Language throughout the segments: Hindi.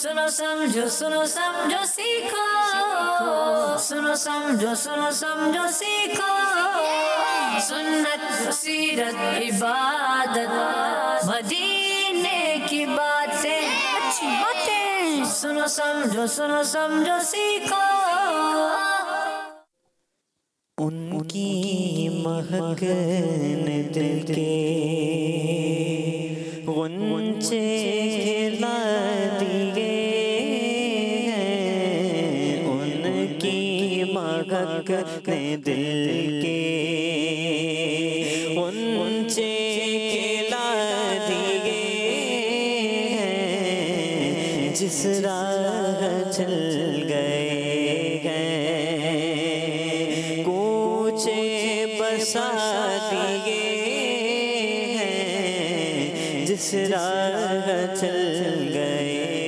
सुनो समझो सीखो, सुनो समझो सीखो, सुन्नत सीरत इबादत मदीने की बातें, अच्छी बातें। सुनो समझो सीखो। उनकी महक ने दिल के गुंचे खिला दिए हैं, उनकी महक ने दिल के गुंचे खिला दिए हैं, जिस राह चल गए हैं कूचे बसा दिए हैं, जिस राह चल गए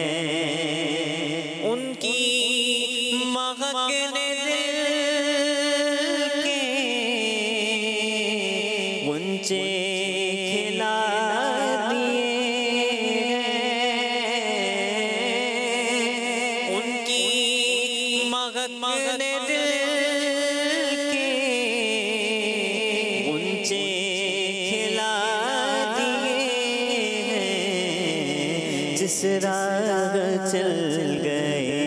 हैं। उनकी महक ने दिल के गुंचे खिला दिए हैं, उनकी महक ने दिल के गुंचे खिला दिए हैं, जिस राह चल गए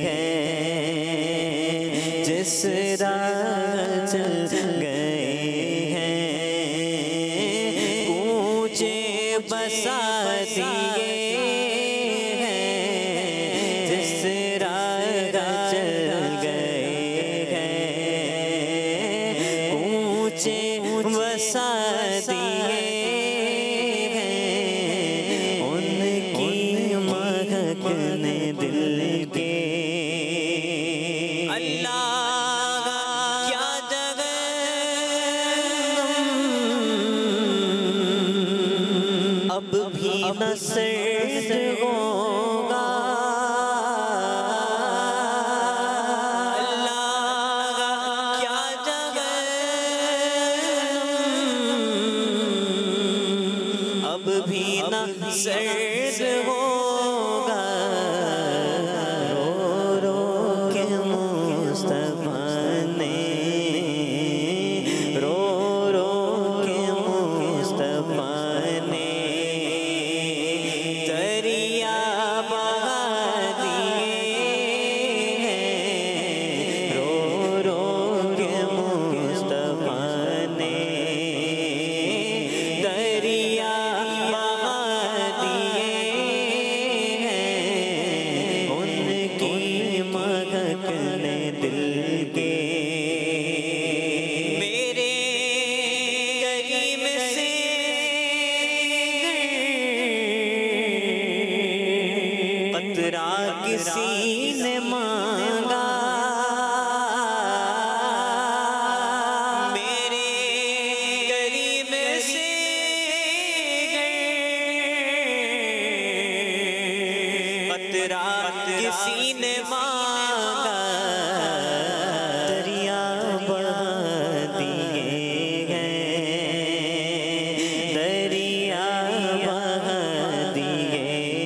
हैं, जिस राह चल गए हैं, ऊंचे बसा दिए हैं, जिस राह चल गए हैं, ऊंचे बसा दिए हैं, उनकी महक ने दिल के। अल्लाह क्या जगह अब भी न सर्द होगा, अल्लाह क्या जगह अब भी न सर्द होगा, रो रो के मुस्तफा ने, रो रो के मुस्तफा ने दरिया बहा दिए हैं, रो रो के मुस्तफा ने दरिया बहा दिए हैं, उनकी महक ने दिल के। मेरे करीम से कतरा किसी ने मांगा, मेरे करीम से कतरा किसी ने मांगा, दरिया बहा दिए हैं, दरिया बहा दिए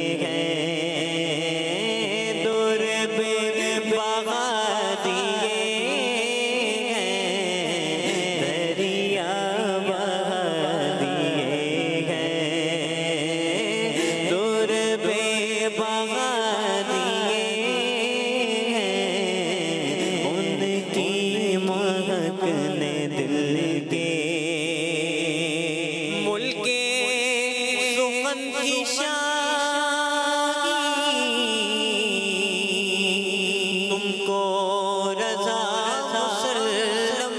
हैं, दूर पे बहा दिए हैं, दरिया बहा दिए हैं, दूर पे बहा दिए हैं, उनकी महक ने दिल के। मुल्के सुगन की शाही तुमको रज़ा मुसल्लम,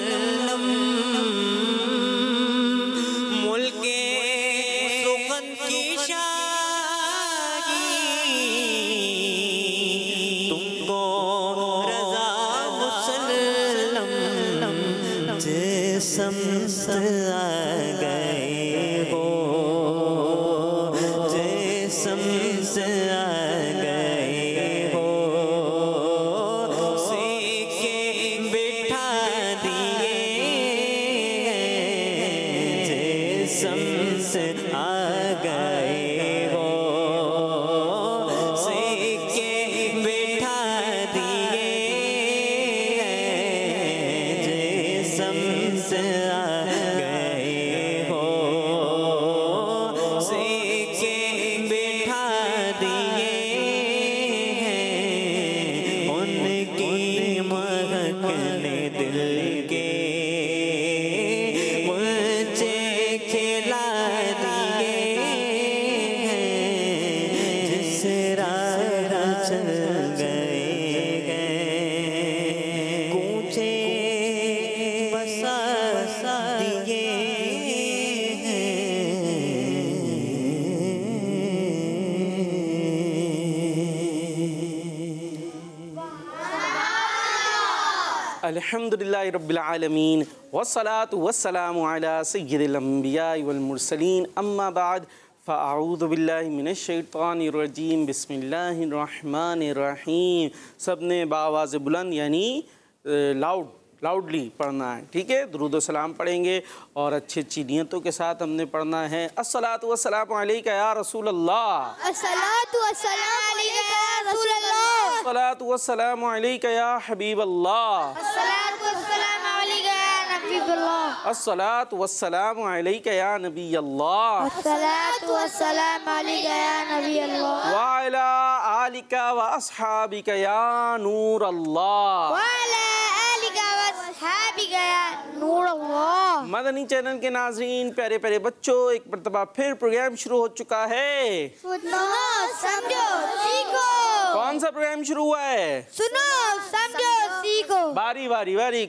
मुल्के सुगन की शाही तुमको रज़ा मुसल्लम, जिस्म से आ गए हो, जिस्म से आ गए हो, सीखे बिठा दिए हैं, जिस्म से आ गए हो, दिए हैं, उनकी महकने दिल के मुझे खिला दिए हैं, जिस राह चल गए कूचे बसा दिए अल्हम्दुलिल्लाहि रब्बिल आलमीन वस्सलातु वस्सलामु अला सय्यिदिल अंबिया वल मुरसलीन अम्मा बाद फ़अऊज़ु बिल्लाहि मिनश शैतानिर रजीम बिस्मिल्लाहिर रहमानिर रहीम। सब ने बाआवाज़ बुलंद यानी लाउडली पढ़ना है, ठीक है। दुरूद व सलाम पढ़ेंगे और अच्छी अच्छी नियतों के साथ हमने पढ़ना है। अस्सलातु वस्सलामु अलैका या रसूल अल्लाह, अस्सलातु वस्सलामु अलैका या रसूल अल्लाह, अस्सलातु वस्सलामु अलैका या हबीब अल्लाह, अस्सलातु वस्सलामु अलैका या नबी अल्लाह, अस्सलातु वस्सलामु अलैका या नबी अल्लाह, अस्सलातु वस्सलामु अलैका या नबी अल्लाह, व अला आलिका व अस्हाबिका या नूर अल्लाह। व अला आलिका व अस्हाबिका या नूर अल्लाह। मदनी चैनल के नाज़रीन, प्यारे प्यारे बच्चों, एक मरतबा फिर प्रोग्राम शुरू हो चुका है। सुनो समझो सीखो। कौन सा प्रोग्राम शुरू हुआ है? सुनो समझो सीखो। बारी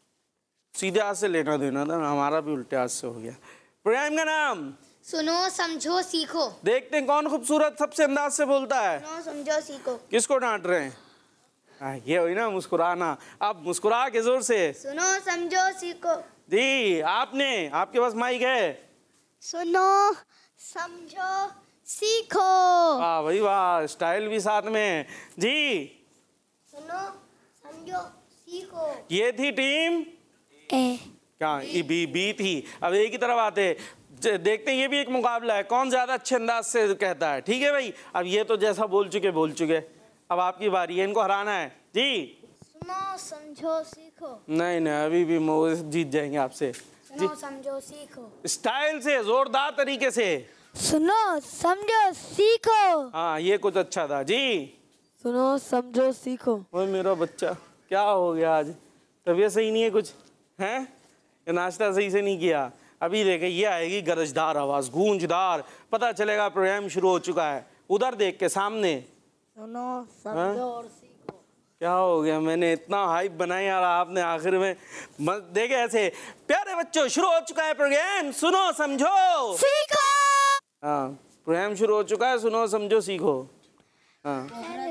सीधे हाथ से लेना देना था, हमारा भी उल्टे हाथ से हो गया। प्रोग्राम का नाम सुनो समझो सीखो। देखते हैं कौन खूबसूरत सबसे अंदाज से बोलता है। सुनो समझो सीखो। किसको डांट रहे हैं? ये हुई ना मुस्कुराना। अब मुस्कुरा के जोर से। सुनो समझो सीखो। जी आपके पास माइक है। सुनो समझो सीखो। वाह भाई वाह, स्टाइल भी साथ में है जी। सुनो समझो सीखो। ये थी टीम ए। क्या बी थी। अब एक ही तरफ आते देखते हैं, ये भी एक मुकाबला है, कौन ज्यादा अच्छे अंदाज से कहता है। ठीक है भाई, अब ये तो जैसा बोल चुके, अब आपकी बारी है, इनको हराना है जी। सुनो समझो सीखो। नहीं अभी भी जीत जाएंगे आपसे। सुनो समझो सीखो। स्टाइल से, जोरदार तरीके से। सुनो समझो सीखो। हाँ ये कुछ अच्छा था जी। सुनो समझो सीखो। ओए मेरा बच्चा क्या हो गया आज, तबीयत सही नहीं है कुछ हैं? नाश्ता सही से नहीं किया। अभी देखे ये आएगी गरजदार आवाज़, गूंजदार, पता चलेगा प्रोग्राम शुरू हो चुका है। उधर देख के सामने। सुनो समझो और सीखो। क्या हो गया, मैंने इतना हाइप बनाया और आपने आखिर में देखे ऐसे। प्यारे बच्चों, शुरू हो चुका है प्रोग्राम सुनो समझो सीखो। हाँ प्रोग्राम शुरू हो चुका है, सुनो समझो सीखो। हाँ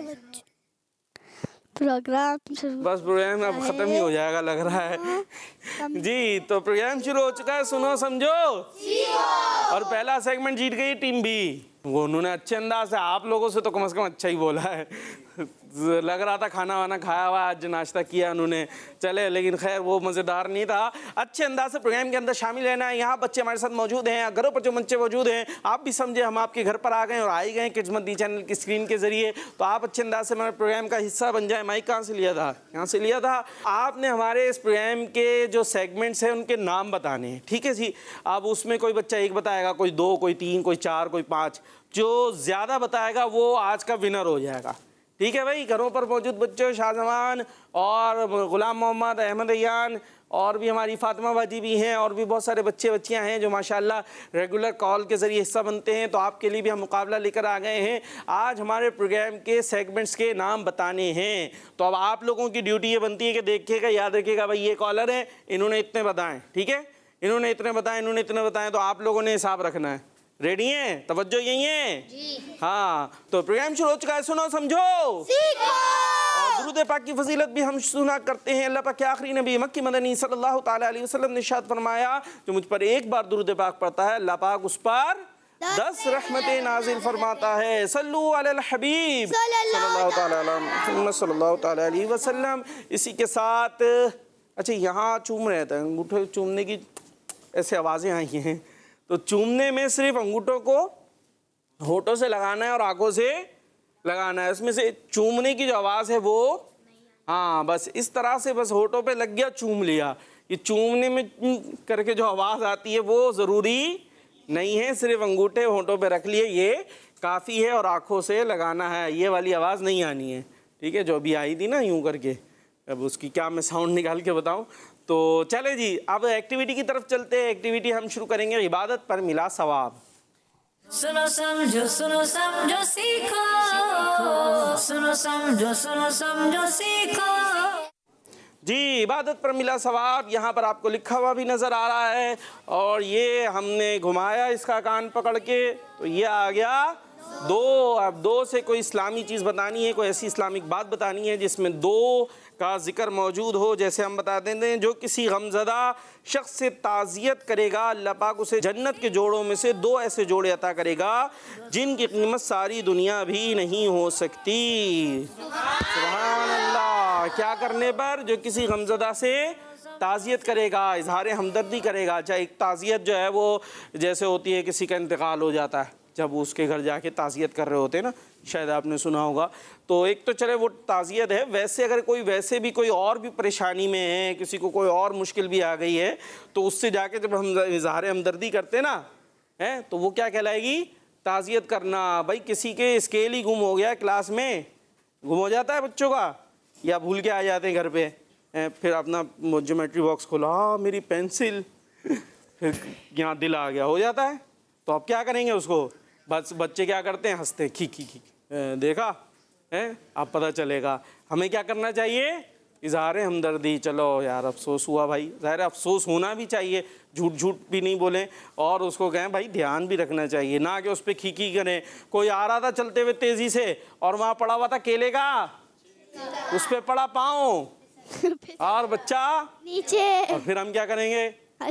प्रोग्राम बस प्रोग्राम अब खत्म ही हो जाएगा लग रहा है जी। तो प्रोग्राम शुरू हो चुका है, सुनो समझो और पहला सेगमेंट जीत गई टीम बी। वो उन्होंने अच्छे अंदाज से, आप लोगों से तो कम से कम अच्छा ही बोला है। लग रहा था खाना वाना खाया हुआ, आज नाश्ता किया उन्होंने, चले, लेकिन खैर वो मज़ेदार नहीं था। अच्छे अंदाज से प्रोग्राम के अंदर शामिल रहना है। यहाँ बच्चे हमारे साथ मौजूद हैं, घरों पर जो बच्चे मौजूद हैं, आप भी समझे हम आपके घर पर आ गए और आ ही गए किड्स मदनी चैनल की स्क्रीन के जरिए। तो आप अच्छे अंदाज से हमारे प्रोग्राम का हिस्सा बन जाए। माइक कहाँ से लिया था? यहाँ से लिया था। आपने हमारे इस प्रोग्राम के जो सेगमेंट्स हैं उनके नाम बताने हैं, ठीक है जी। अब उसमें कोई बच्चा एक बताएगा, कोई दो, कोई तीन, कोई चार, कोई पाँच। जो ज़्यादा बताएगा वो आज का विनर हो जाएगा, ठीक है भाई। घरों पर मौजूद बच्चों, शाहजमान और गुलाम मोहम्मद, अहमद अयान और भी हमारी फातिमा बाजी भी हैं और भी बहुत सारे बच्चे बच्चियां हैं जो माशाल्लाह रेगुलर कॉल के ज़रिए हिस्सा बनते हैं। तो आपके लिए भी हम मुकाबला लेकर आ गए हैं। आज हमारे प्रोग्राम के सेगमेंट्स के नाम बताने हैं। तो अब आप लोगों की ड्यूटी ये बनती है कि देखिएगा, याद रखिएगा भाई, ये कॉलर है, इन्होंने इतने बताएं, ठीक है, इन्होंने इतने बताएं, इन्होंने इतने बताएं, तो आप लोगों ने हिसाब रखना है। रेडी हैं? तवज्जो यही है जी। हाँ तो प्रोग्राम शुरू हो चुका है, सुनो समझो सीखो। और दुरूद पाक की फजीलत भी हम सुना करते हैं। अल्लाह पाक के आखिरी नबी मक्की मदनी सल्लल्लाहु ताला अलैहि वसल्लम ने इरशाद फरमाया, जो मुझ पर एक बार दुरूद पाक पढ़ता है अल्लाह पाक उस पर 10 रहमतें नाजिल फरमाता है। सल्लु अलल हबीब सल्लल्लाहु ताला अलैहि वसल्लम। इसी के साथ अच्छा यहाँ चूम रहे थे, अंगूठे चूमने की ऐसे आवाज़ें आई हैं। तो चूमने में सिर्फ अंगूठों को होठों से लगाना है और आंखों से लगाना है। इसमें से चूमने की जो आवाज़ है वो, हाँ बस इस तरह से, बस होठों पे लग गया, चूम लिया। ये चूमने में करके जो आवाज़ आती है वो ज़रूरी नहीं है, सिर्फ अंगूठे होठों पे रख लिए, ये काफ़ी है और आँखों से लगाना है, ये वाली आवाज़ नहीं आनी है, ठीक है, जो अभी आई थी ना यूं करके, अब उसकी क्या मैं साउंड निकाल के बताऊं। तो चले जी, अब एक्टिविटी की तरफ चलते हैं। एक्टिविटी हम शुरू करेंगे इबादत पर मिला सवाब। सुनो समझो सीखो, सुनो समझो सीखो। जी, इबादत पर मिला सवाब यहाँ पर आपको लिखा हुआ भी नज़र आ रहा है, और ये हमने घुमाया इसका कान पकड़ के, तो ये आ गया दो। अब दो से कोई इस्लामी चीज़ बतानी है, कोई ऐसी इस्लामिक बात बतानी है जिसमें दो का जिक्र मौजूद हो। जैसे हम बता देते हैं, जो किसी गमज़दा शख्स से ताज़ियत करेगा, अल्लाह पाक उसे जन्नत के जोड़ों में से दो ऐसे जोड़े अता करेगा जिनकी कीमत सारी दुनिया भी नहीं हो सकती। सुभान अल्लाह। क्या करने पर? जो किसी गमज़दा से ताज़ियत करेगा, इजहार हमदर्दी करेगा। चाहे एक ताज़ियत जो है वो जैसे होती है किसी का इंतकाल हो जाता है, जब उसके घर जाके ताज़ियत कर रहे होते हैं ना, शायद आपने सुना होगा, तो एक तो चले वो ताज़ियत है। वैसे अगर कोई वैसे भी कोई और भी परेशानी में है, किसी को कोई और मुश्किल भी आ गई है, तो उससे जाके जब हम इजहार हमदर्दी करते हैं ना, है, तो वो क्या कहलाएगी? ताज़ियत करना। भाई किसी के स्केल ही गुम हो गया, क्लास में गुम हो जाता है बच्चों का, या भूल के आ जाते हैं घर पे, फिर अपना ज्योमेट्री बॉक्स खोला, हाँ मेरी पेंसिल, फिर यहाँ दिल आ गया, हो जाता है। तो अब क्या करेंगे उसको? बस बच्चे क्या करते हैं? हंसते हैं, खी देखा है, अब पता चलेगा। हमें क्या करना चाहिए? इजहार हमदर्दी। चलो यार अफसोस हुआ भाई, ज़ाहिर अफसोस होना भी चाहिए, झूठ भी नहीं बोलें, और उसको कहें भाई ध्यान भी रखना चाहिए, ना कि उस पर खी करें। कोई आ रहा था चलते हुए तेज़ी से और वहाँ पड़ा हुआ था केले का, उस पर पड़ा पाँव और बच्चा नीचे, और फिर हम क्या करेंगे?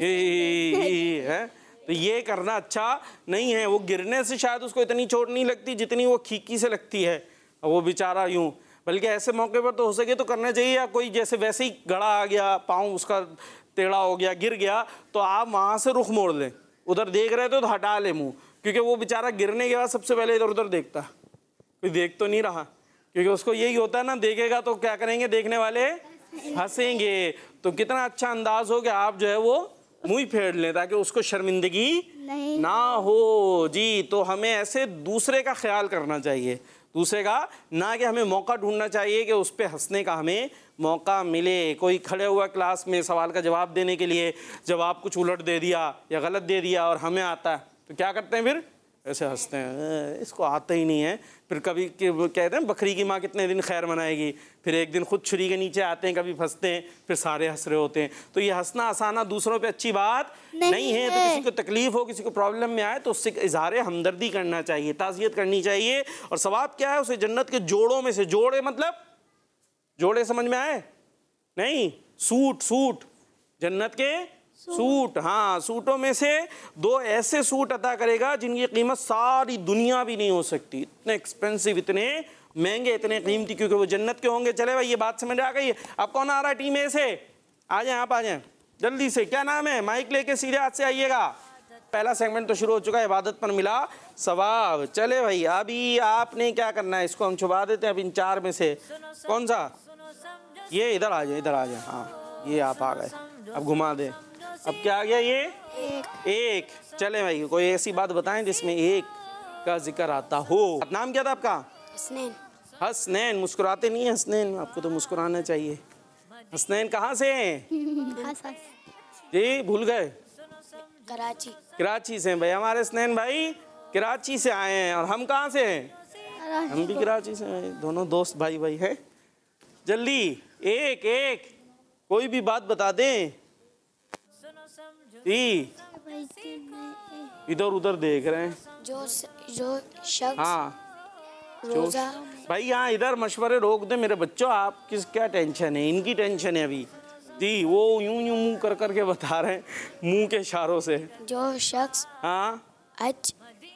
है, तो ये करना अच्छा नहीं है। वो गिरने से शायद उसको इतनी चोट नहीं लगती जितनी वो खीकी से लगती है, वो बेचारा यूं। बल्कि ऐसे मौके पर तो हो सके तो करना चाहिए, या कोई जैसे वैसे ही गड़ा आ गया, पाँव उसका टेढ़ा हो गया, गिर गया, तो आप वहाँ से रुख मोड़ लें। उधर देख रहे थे तो हटा ले मुँह, क्योंकि वो बेचारा गिरने के बाद सबसे पहले इधर उधर देखता, कोई देख तो नहीं रहा, क्योंकि उसको यही होता है ना, देखेगा तो क्या करेंगे देखने वाले? हंसेंगे। तो कितना अच्छा अंदाज हो कि आप जो है वो मुँह फेर लें ताकि उसको शर्मिंदगी ना हो। जी, तो हमें ऐसे दूसरे का ख्याल करना चाहिए, दूसरे का, ना कि हमें मौका ढूंढना चाहिए कि उस पर हंसने का हमें मौका मिले। कोई खड़े हुआ क्लास में सवाल का जवाब देने के लिए, जवाब कुछ उलट दे दिया या गलत दे दिया और हमें आता है, तो क्या करते हैं? फिर ऐसे हंसते हैं, इसको आता ही नहीं है। फिर कभी कहते हैं बकरी की माँ कितने दिन खैर मनाएगी, फिर एक दिन खुद छुरी के नीचे आते हैं, कभी फंसते हैं, फिर सारे हंस रहे होते हैं। तो ये हंसना हंसाना दूसरों पे अच्छी बात नहीं है। तो किसी को तकलीफ हो, किसी को प्रॉब्लम में आए, तो उससे इजहार हमदर्दी करना चाहिए, ताज़ियत करनी चाहिए। और सवाब क्या है? उसे जन्नत के जोड़ों में से, जोड़े मतलब जोड़े समझ में आए? नहीं, सूट, जन्नत के सूट, हाँ, सूटों में से दो ऐसे सूट अता करेगा जिनकी कीमत सारी दुनिया भी नहीं हो सकती। इतने एक्सपेंसिव, इतने महंगे, इतने कीमती, क्योंकि वो जन्नत के होंगे। चले भाई, ये बात समझ आ गई है? अब कौन आ रहा है टीम ए से? आ जाए, आप आ जाएं जल्दी से। क्या नाम है? माइक लेके सीधे हाथ से आइएगा। पहला सेगमेंट तो शुरू हो चुका है, इबादत पर मिला सवाब। चले भाई, अभी आपने क्या करना है? इसको हम छुपा देते हैं। अब इन चार में से कौन सा? ये इधर आ जाए, इधर आ जाए। हाँ, ये आप आ गए, अब घुमा दे। अब क्या आ गया? ये एक। चले भाई, कोई ऐसी बात बताएं जिसमें एक का जिक्र आता हो। नाम क्या था आपका? हसनैन। हसनैन। मुस्कुराते नहीं है हसनैन, आपको तो मुस्कुराना चाहिए। हसनैन कहाँ से हैं? जी भूल गए? कराची से भाई। हमारे हसनैन भाई कराची से आए हैं, और हम कहाँ से हैं? हम भी कराची से हैं, दोनों दोस्त भाई हैं। जल्दी एक कोई भी बात बता दें। इधर उधर देख रहे हैं जो शख्स, हाँ रोजा भाई, यहाँ इधर मशवरे रोक दे मेरे बच्चों। आप क्या टेंशन है? इनकी टेंशन है अभी। जी, वो यूं मुंह कर करके बता रहे हैं, मुंह के इशारों से। जो शख्स, हाँ हज,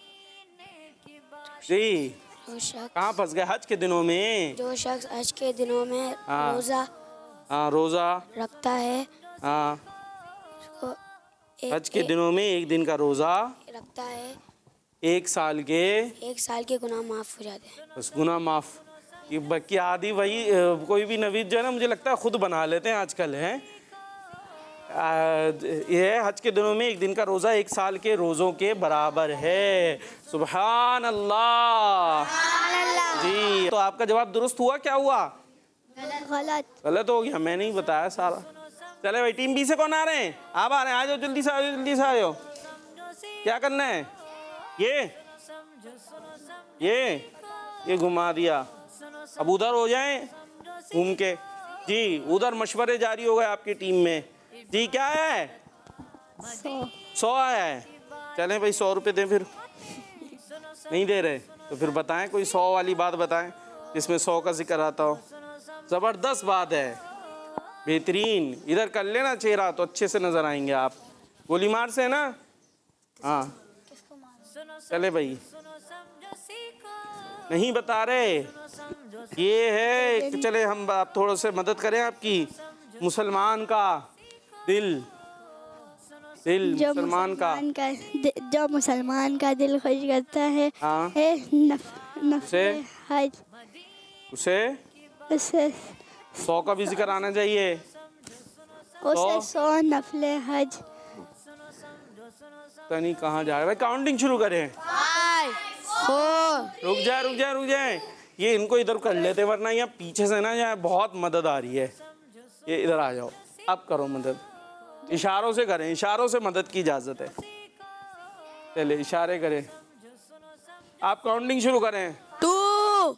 जी, जो शख्स कहाँ फंस गए? हज के दिनों में, जो शख्स हज के दिनों में हाँ, रोजा, हाँ, रोजा रखता है, हाँ, उसको हज के दिनों में एक दिन का रोजा रखता है, एक साल के गुनाह माफ हो जाते हैं। बस गुनाह माफ। ये बाकी आदि वही कोई भी नवीद जो है ना, मुझे लगता है खुद बना लेते हैं आजकल, हैं ये हज के दिनों में एक दिन का रोज़ा 1 साल के रोज़ों के बराबर है। सुभान अल्लाह जी। तो आपका जवाब दुरुस्त हुआ, क्या हुआ? गलत। गलत हो गया, मैंने ही बताया सारा। चले भाई, टीम बी से कौन आ रहे हैं? आप आ रहे हैं, आ जाओ, जल्दी से आ जाओ, जल्दी से आ जाओ। क्या करना है? ये घुमा दिया। अब उधर हो जाएं घूम के जी। उधर मशवरे जारी हो गए आपकी टीम में जी। क्या है? 100 आया है। चलें भाई, 100 रुपये दें। फिर नहीं दे रहे तो फिर बताएं कोई 100 वाली बात बताएं जिसमें 100 का जिक्र आता हो। ज़बरदस्त बात है, बेहतरीन। इधर कर लेना चेहरा तो अच्छे से नज़र आएंगे आप। गोली मार से है ना? हाँ चले भाई, नहीं बता रहे। ये है, चले हम आप थोड़ा से मदद करें आपकी। मुसलमान का दिल मुसलमान का जो मुसलमान का दिल खुश करता है, हाँ, नफले हज, उसे 100 का भी जिक्र आना चाहिए। उसे 100 नफले हज। पता नहीं कहाँ जा रहे भाई। काउंटिंग शुरू करें। 5 4 रुक जाए। ये इनको इधर कर लेते, वरना यहाँ पीछे से ना यहाँ बहुत मदद आ रही है। ये इधर आ जाओ, अब करो मदद। इशारों से करें, इशारों से मदद की इजाजत है। चले इशारे करें, आप काउंटिंग शुरू करें। 2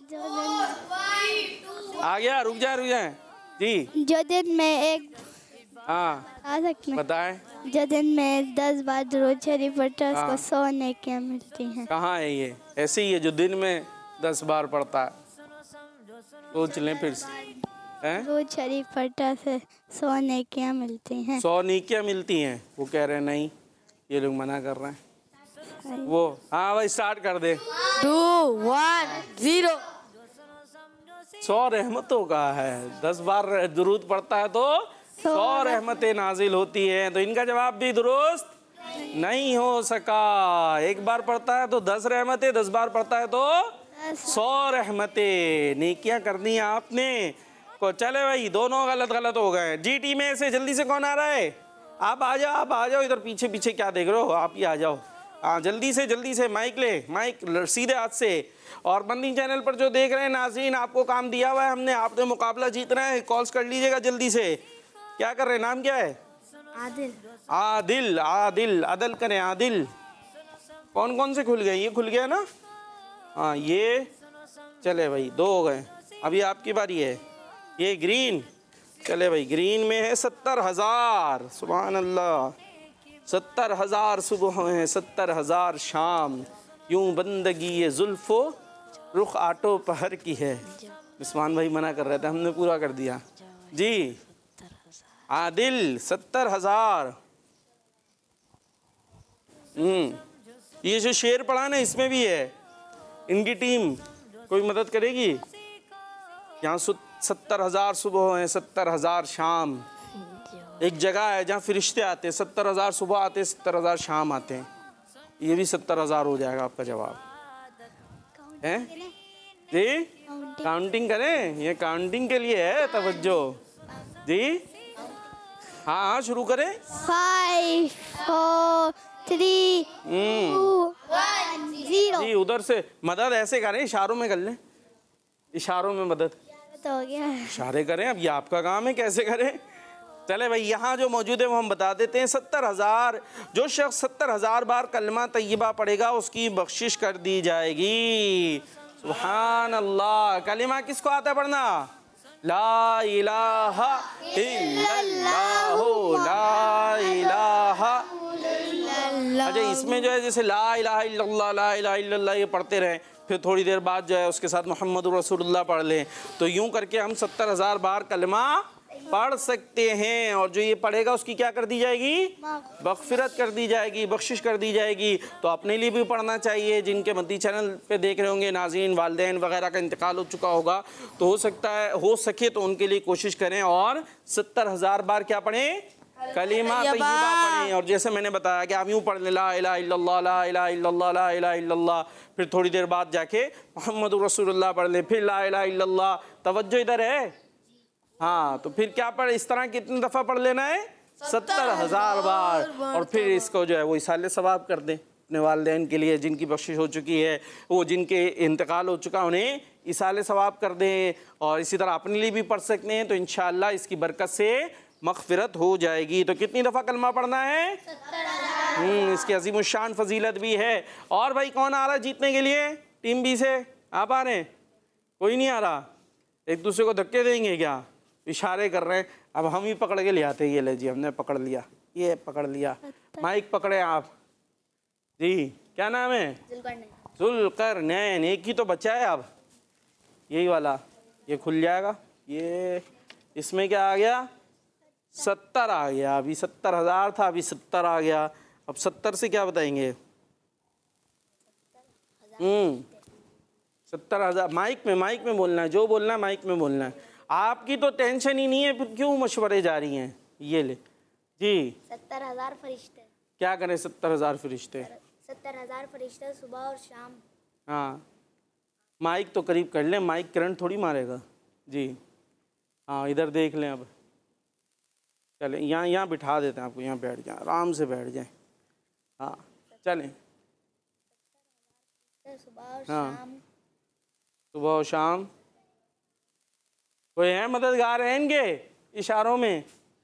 आ गया, रुक जाए जी। जो दिन में एक हाँ आ सकते हैं, बताएं। जो दिन में 10 बार दुरूद शरीफ पढ़ता है उसको 100 नेकियां मिलती हैं। कहाँ है ये? ऐसे ही है जो दिन में 10 बार पढ़ता है। सोच लें फिर से, हैं? दुरूद शरीफ पढ़ता है 100 नेकियां मिलती हैं। 100 नेकियां मिलती हैं। वो कह रहे हैं नहीं, ये लोग मना कर रहे हैं। वो हाँ भाई, स्टार्ट कर दे। 2 1 0 100 रहमतों का है। 10 बार दुरूद पढ़ता है तो 100 रहमतें नाजिल होती हैं। तो इनका जवाब भी दुरुस्त नहीं हो सका। 1 बार पढ़ता है तो 10 रहमतें, 10 बार पढ़ता है तो 100 रहमतें। नेकियां करनी है आपने को। चले भाई, दोनों गलत हो गए जी। टीम में से जल्दी से कौन आ रहा है? आप आ जाओ। इधर पीछे क्या देख रहे हो? आप ही आ जाओ। हाँ जल्दी से माइक माइक सीधे हाथ से। और बंदी चैनल पर जो देख रहे हैं नाज़रीन, आपको काम दिया हुआ है हमने। आपने मुकाबला जीतना है, कॉल्स कर लीजिएगा जल्दी से। क्या कर रहे हैं? नाम क्या है? आदिल। अदल करें, आदिल। कौन से खुल गए? ये खुल गया ना? हाँ ये चले भाई, 2 हो गए। अभी आपकी बारी है। ये ग्रीन, चले भाई, ग्रीन में है 70,000। सुभान अल्लाह। 70,000 सुबह हैं, 70,000 शाम। यूं बंदगी ये जुल्फो रुख आटो पहर की है। उस्मान भाई मना कर रहे थे, हमने पूरा कर दिया जी। आदिल 70,000। ये जो शेर पढ़ा ना, इसमें भी है। इनकी टीम कोई मदद करेगी? यहाँ 70,000 सुबह हैं, 70,000 शाम। एक जगह है जहाँ फरिश्ते आते हैं। 70,000 सुबह आते हैं, 70,000 शाम आते हैं। ये भी 70,000 हो जाएगा आपका जवाब है जी। काउंटिंग करें, ये काउंटिंग के लिए है, तवज्जो जी। हाँ शुरू करें। 5 4 3 2 1 0। जी उधर से मदद ऐसे करें, इशारों में कर लें। इशारों में मदद तो हो गया। इशारे करें, अब ये आपका काम है कैसे करें। चले भाई, यहाँ जो मौजूद है वो हम बता देते हैं। 70,000, जो शख्स 70,000 बार कलमा तैयबा पढ़ेगा उसकी बख्शिश कर दी जाएगी। सुभान अल्लाह। कलिमा किसको आता है पढ़ना? ला इलाहा इल्लल्लाह, ला इलाहा। अच्छा, इसमें जो है जैसे ला इलाहा इल्लल्लाह ये पढ़ते रहें, फिर थोड़ी देर बाद जो है उसके साथ मोहम्मद रसूलुल्लाह पढ़ लें, तो यूं करके हम 70,000 बार कलमा पढ़ सकते हैं। और जो ये पढ़ेगा उसकी क्या कर दी जाएगी? मग़फ़िरत कर दी जाएगी, बख्शिश कर दी जाएगी। तो अपने लिए भी पढ़ना चाहिए। जिनके मद्दी चैनल पे देख रहे होंगे नाज़रीन, वालिदैन वगैरह का इंतकाल हो चुका होगा, तो हो सके तो उनके लिए कोशिश करें और 70,000 बार क्या पढ़ें? कलीमा तय्यबा पढ़ें। और जैसे मैंने बताया कि आप यूँ पढ़ लें, ला इलाहा इल्लल्लाह, ला इलाहा इल्लल्लाह, ला इलाहा इल्लल्लाह। फिर थोड़ी देर बाद जाके मोहम्मद रसूलुल्लाह पढ़ लें, फिर ला इलाहा इल्लल्लाह। तवज्जो इधर है। हाँ, तो फिर क्या पढ़, इस तरह कितनी दफ़ा पढ़ लेना है? 70,000 बार। और फिर इसको जो है वो इसाले सवाब कर दें अपने वालिदैन के लिए जिनकी बख्शिश हो चुकी है, वो जिनके इंतकाल हो चुका उन्हें इसाले सवाब कर दें। और इसी तरह अपने लिए भी पढ़ सकते हैं, तो इंशाअल्लाह इसकी बरकत से मग़फ़िरत हो जाएगी। तो कितनी दफ़ा कलमा पढ़ना है? 70,000। इसकी अजीम शान फजीलत भी है। और भाई कौन आ रहा है जीतने के लिए टीम बी से? आप आ रहे हैं? कोई नहीं आ रहा? एक दूसरे को धक्के देंगे क्या? इशारे कर रहे हैं। अब हम ही पकड़ के ले आते हैं। ये ले जी, हमने पकड़ लिया, ये पकड़ लिया। माइक पकड़े आप जी। क्या नाम है? जुल्करनैन। एक ही तो बचा है अब, यही वाला। ये खुल जाएगा। ये इसमें क्या आ गया? 70 आ गया। अभी 70,000 था, अभी 70 आ गया। अब 70 से क्या बताएंगे? 70,000। माइक में बोलना है, जो बोलना है माइक में बोलना है। आपकी तो टेंशन ही नहीं है, फिर क्यों मशवरे जा रही हैं? ये ले जी। 70,000 फरिश्ते। क्या करें 70,000 फरिश्ते? 70,000 फरिश्ते सुबह और शाम। हाँ, माइक तो करीब कर लें, माइक करंट थोड़ी मारेगा जी। हाँ, इधर देख लें। अब चलें, यहाँ बिठा देते हैं आपको, यहाँ बैठ जाएं, आराम से बैठ जाएं। हाँ चलें। सुबह और हाँ, शाम। सुबह और शाम। कोई है मददगार है इनके इशारों में?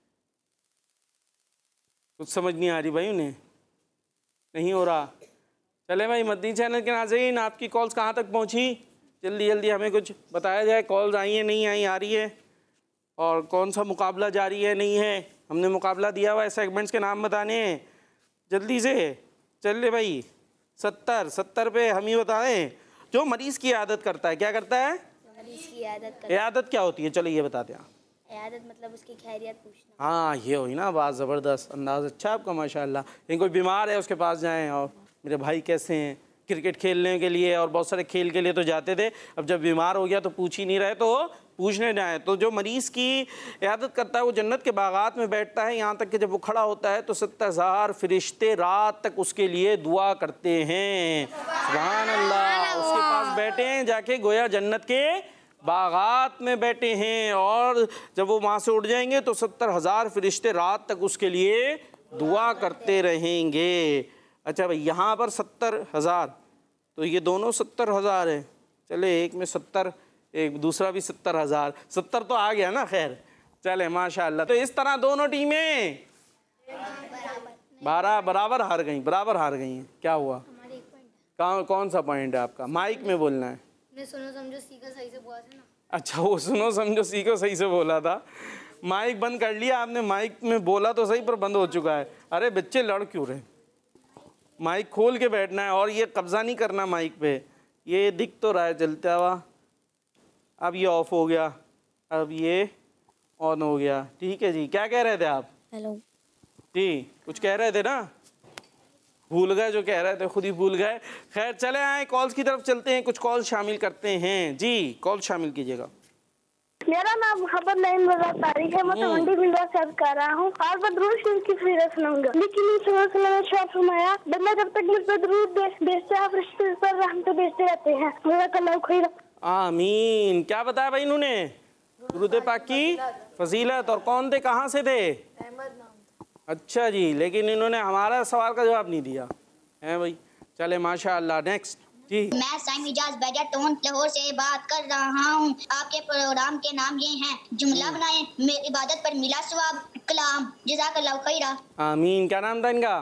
कुछ समझ नहीं आ रही भाई, उन्हें नहीं हो रहा। चले भाई, मदनी चैनल के नाज़रीन, आपकी कॉल्स कहाँ तक पहुँची? जल्दी जल्दी हमें कुछ बताया जाए। कॉल्स आई हैं, नहीं आई, आ रही है? और कौन सा मुकाबला जारी है, नहीं है? हमने मुकाबला दिया हुआ है, सेगमेंट्स के नाम बताने हैं जल्दी से। चल भाई, 70 पे हम ही बताएं। जो मरीज़ की आदत करता है, क्या करता है? मरीज की आदत। आदत क्या होती है? चलो ये बताते हैं। आदत मतलब उसकी खैरियत पूछना। हाँ, ये हुई ना बात। ज़बरदस्त अंदाज़, अच्छा आपका माशाल्लाह। कहीं कोई बीमार है उसके पास जाएं, और मेरे भाई कैसे हैं, क्रिकेट खेलने के लिए और बहुत सारे खेल के लिए तो जाते थे, अब जब बीमार हो गया तो पूछ ही नहीं रहे, तो पूछने जाए। तो जो मरीज़ की इयादत करता है वो जन्नत के बागात में बैठता है, यहाँ तक कि जब वो खड़ा होता है तो 70,000 फरिश्ते रात तक उसके लिए दुआ करते हैं। सुभान अल्लाह। उसके पास बैठे हैं जाके, गोया जन्नत के बागात में बैठे हैं। और जब वो वहाँ से उठ जाएंगे तो 70,000 फरिश्ते रात तक उसके लिए दुआ करते रहेंगे। अच्छा भाई, यहाँ पर 70,000, तो ये दोनों 70,000 है। चले, एक में 70, एक दूसरा भी 70,000। 70 तो आ गया ना, खैर चले माशाल्लाह। तो इस तरह दोनों टीमें 12 बराबर हार गई, बराबर हार गई हैं। क्या हुआ? कौन सा पॉइंट है आपका? माइक में बोलना है। सुनो समझो सीखो सही से बोला था ना। अच्छा, वो सुनो समझो सीखो सही से बोला था। माइक बंद कर लिया आपने? माइक में बोला तो सही, पर बंद हो चुका है। अरे बच्चे लड़ क्यों रहे? माइक खोल के बैठना है, और ये कब्जा नहीं करना माइक पे। ये दिख तो रहा है चलता हुआ। अब ये ऑफ हो गया, अब ये ऑन हो गया। ठीक है जी, क्या कह रहे थे आप? हेलो जी, कुछ कह रहे थे ना? भूल गए, जो कह रहे थे खुद ही भूल गए। खैर चले आए, कॉल्स की तरफ चलते हैं, कुछ कॉल शामिल करते हैं जी। कॉल शामिल कीजिएगा। मेरा नाम मोहम्मद नईम रज़ा तारिक है। मैं तमंडी बिल्डर से अर्ज कर रहा हूँ। और मैं दरूद शरीफ की सीरत सुनाऊंगा। लेकिन इर्शाद फरमाया, बंदा जब तक मुझ पर दरूद भेजते हैं, फरिश्ते पर रहमत भेजते रहते हैं। जज़ाकल्लाह खैर। आमीन। क्या बताया भाई इन्होंने? दुरूद पाक की फजीलत। और कौन थे, कहाँ से थे? अच्छा जी, लेकिन इन्होंने हमारा सवाल का जवाब नहीं दिया है भाई। चले माशाअल्लाह, नेक्स्ट जी। मैं साइम इजाज बैजा टोन लाहौर से बात कर रहा हूँ। आपके प्रोग्राम के नाम ये हैं, जुमला बनाए, मेरी इबादत पर मिला सवाब, कलाम, जज़ाकल्लाह खैरा। आमीन। क्या नाम था इनका?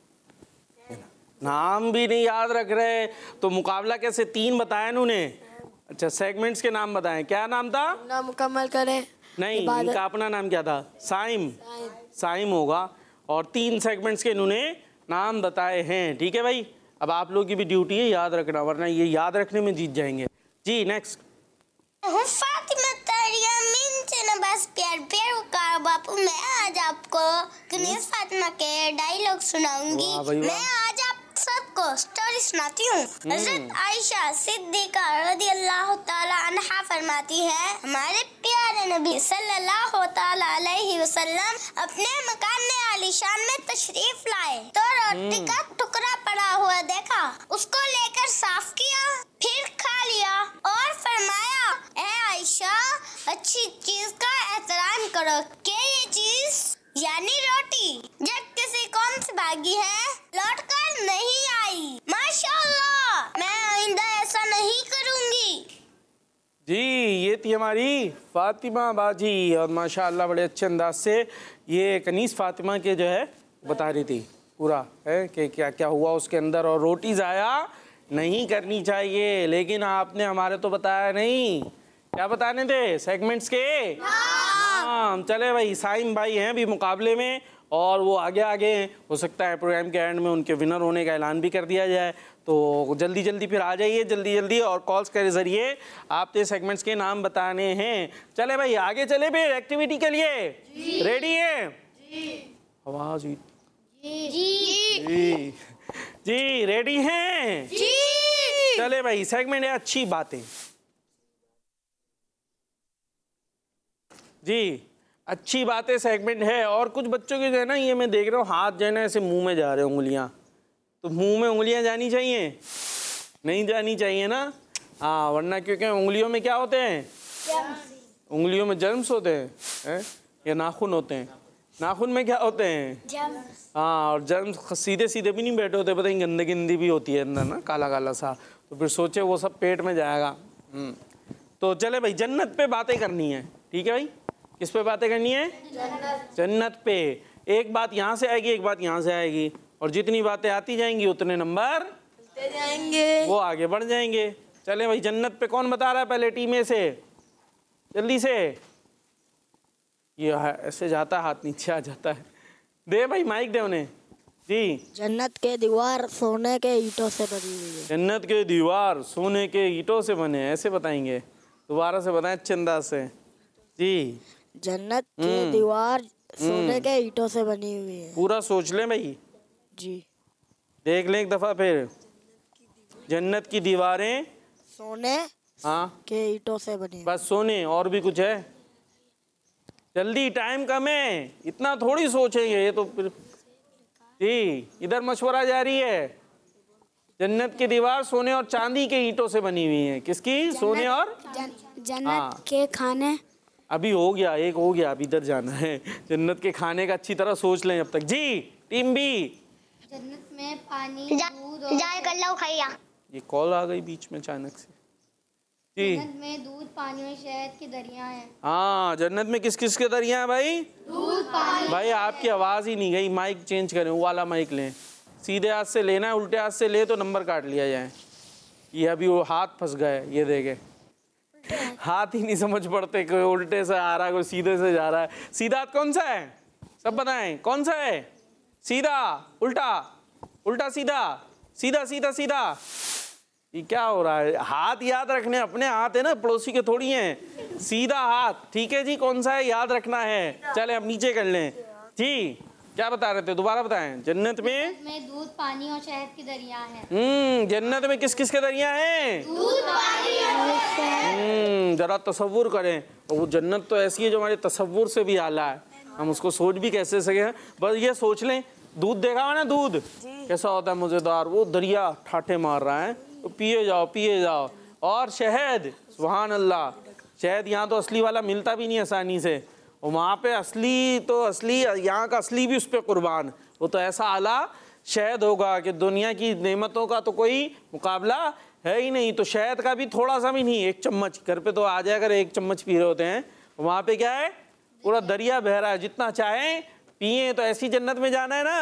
नाम भी नहीं याद रख रहे, तो मुकाबला कैसे? 3 बताया इन्होंने। अच्छा, सेगमेंट्स के नाम बताएं। क्या नाम था? ना मुकम्मल करें। नहीं, इनका अपना नाम क्या था? साइम। साइम होगा। और 3 सेगमेंट्स के इन्होंने नाम बताए हैं। ठीक है भाई, अब आप लोगों की भी ड्यूटी है याद रखना, वरना ये याद रखने में जीत जाएंगे जी। नेक्स्ट। फातिमा तारिया मिन से न बस प्यार प्यार का बापू, मैं आज आपको गणेश फातिमा के डायलॉग सुनाऊंगी। मैं आज आप सबको स्टोरी सुनाती हूँ। हज़रत आयशा सिद्दीका रज़ियल्लाहु ताला अन्हा फरमाती है, हमारे प्यारे नबी सल्लल्लाहु ताला अलैहि वसल्लम अपने मकान आलीशान में तशरीफ लाए तो रोटी का टुकड़ा पड़ा हुआ देखा, उसको लेकर साफ किया, फिर खा लिया और फरमाया, ए आयशा, अच्छी चीज का एहतराम करो कि ये चीज यानी रोटी। जब किसी कौम से भागी है, लौट कर नहीं आई। माशाल्लाह, मैं आइंदा ऐसा नहीं करूंगी। जी, ये थी हमारी फातिमा बाजी और माशाल्लाह बड़े अच्छे अंदाज से ये कनीस फातिमा के जो है बता रही थी पूरा है कि क्या क्या हुआ उसके अंदर। और रोटी ज़ाया नहीं करनी चाहिए, लेकिन आपने हमारे तो बताया नहीं। क्या बताने थे सेगमेंट्स के? हाँ, चले भाई, साइम भाई हैं अभी मुकाबले में और वो आगे आगे हैं। हो सकता है प्रोग्राम के एंड में उनके विनर होने का ऐलान भी कर दिया जाए। तो जल्दी जल्दी फिर आ जाइए, जल्दी जल्दी, और कॉल्स के ज़रिए आपके सेगमेंट्स के नाम बताने हैं। चले भाई आगे चले फिर एक्टिविटी के लिए। रेडी है? आवाज़ जी जी रेडी हैं? चले भाई, सेगमेंट है अच्छी बातें। जी, अच्छी बातें सेगमेंट है। और कुछ बच्चों के जो है ना, ये मैं देख रहा हूँ हाथ जो है ना ऐसे मुंह में जा रहे हैं, उंगलियां। तो मुंह में उंगलियां जानी चाहिए? नहीं जानी चाहिए ना? हाँ, वरना क्योंकि उंगलियों में क्या होते हैं? उंगलियों में जर्म्स होते हैं या नाखून होते हैं? नाखून में क्या होते हैं? हाँ, और जर्म्स सीधे सीधे भी नहीं बैठे होते, पता नहीं गंदगी गंदी भी होती है अंदर ना, काला काला सा। तो फिर सोचे वो सब पेट में जाएगा। तो चले भाई, जन्नत पे बातें करनी है। ठीक है भाई, किस पे बातें करनी है? जन्नत पे। एक बात यहाँ से आएगी, एक बात यहाँ से आएगी, और जितनी बातें आती जाएंगी उतने नंबर जाएंगे, वो आगे बढ़ जाएंगे। चले भाई, जन्नत पे कौन बता रहा है पहले टीम में से? जल्दी से। ये ऐसे जाता है, हाथ नीचे आ जाता है। दे भाई, माइक दे उन्हें। जी। जन्नत के दीवार सोने के ईंटों से बनी हुई है। जन्नत के दीवार सोने के ईंटों से बने, ऐसे बताएंगे। दोबारा से बताएं अच्छे अंदाज से। जी। जन्नत की दीवार सोने के ईंटों से बनी हुई है। पूरा सोच लें भाई जी। देख लें एक दफा फिर। जन्नत की दीवारें सोने हाँ के ईंटों से बनी। बस सोने, और भी कुछ है? जल्दी, टाइम कम है, इतना थोड़ी सोचेंगे ये तो फिर। जी, इधर मशवरा जारी है। जन्नत की दीवार सोने और चांदी के ईंटों से बनी हुई है। किसकी? सोने और जन्नत के खाने। अभी हो गया, एक हो गया, अभी इधर जाना है। जन्नत के खाने का अच्छी तरह सोच लें जब तक। जी, टीम बी। जन्नत में पानी, दूध और जाए कर लो खैया। ये कॉल आ गई बीच में अचानक से। जी। जन्नत में दूध, पानी और शहद के दरिया हैं। हाँ, जन्नत में किस किस के दरिया हैं भाई? दूध, पानी। भाई आपकी आवाज़ ही नहीं गई, माइक चेंज करें, वो वाला माइक लें। सीधे हाथ से लेना है, उल्टे हाथ से ले तो नंबर काट लिया जाए। ये अभी वो हाथ फंस गए, ये देखे हाथ ही नहीं समझ पड़ते, कोई उल्टे से आ रहा है, कोई सीधे से जा रहा है। सीधा हाथ कौन सा है? सब बताएं कौन सा है? सीधा, उल्टा, उल्टा सीधा, सीधा सीधा सीधा। ये क्या हो रहा है? हाथ याद रखने अपने हाथ है ना, पड़ोसी के थोड़ी हैं। सीधा हाथ, ठीक है जी, कौन सा है याद रखना है। चले अब नीचे कर लें। जी, क्या बता रहे थे, दोबारा बताएं। जन्नत में दूध, पानी और शहद के दरिया हैं। जन्नत में किस किस के दरिया हैं? दूध, पानी और शहद। जरा तसव्वुर करें, और वो जन्नत तो ऐसी है जो हमारे तसव्वुर से भी आला है, हम उसको सोच भी कैसे सके। बस ये सोच लें, दूध देखा हुआ ना, दूध कैसा होता है, मज़ेदार। वो दरिया ठाठे मार रहा है, तो पिए जाओ पिए जाओ। और शहद, सुभान अल्लाह, शहद यहाँ तो असली वाला मिलता भी नहीं आसानी से, और वहाँ पे असली तो असली, यहाँ का असली भी उस पर कुर्बान। वो तो ऐसा आला शहद होगा कि दुनिया की नेमतों का तो कोई मुकाबला है ही नहीं। तो शहद का भी थोड़ा सा भी नहीं, एक चम्मच घर पे तो आ जाए, अगर एक चम्मच पी रहे होते हैं, वहाँ पे क्या है, पूरा दरिया बह रहा है, जितना चाहें पिए। तो ऐसी जन्नत में जाना है